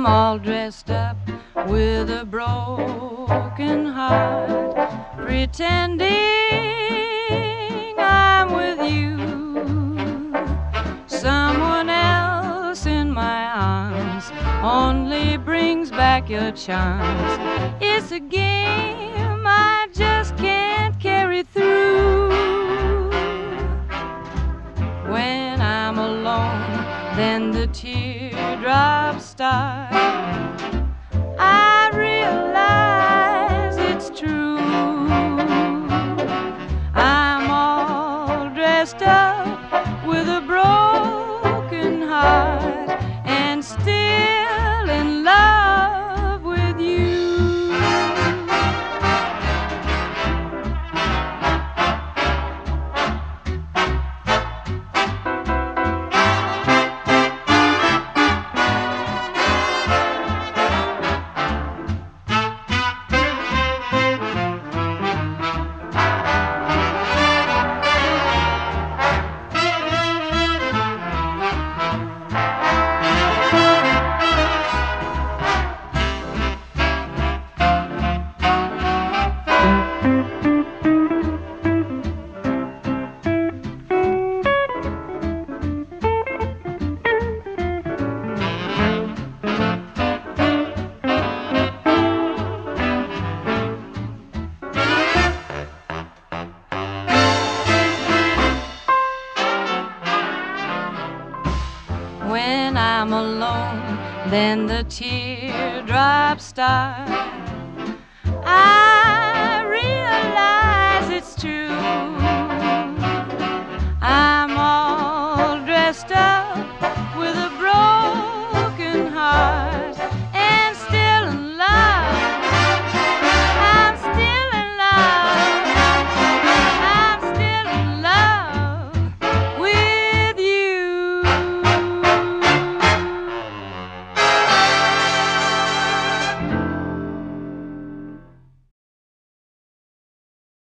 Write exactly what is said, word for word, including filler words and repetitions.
I'm all dressed up with a broken heart, pretending I'm with you. Someone else in my arms only brings back your charms. It's a game I just can't carry through. When I'm alone, then the teardrops start. I realize it's true. I'm all dressed up with a broken heart and still in love with you. When I'm alone, then the teardrops start.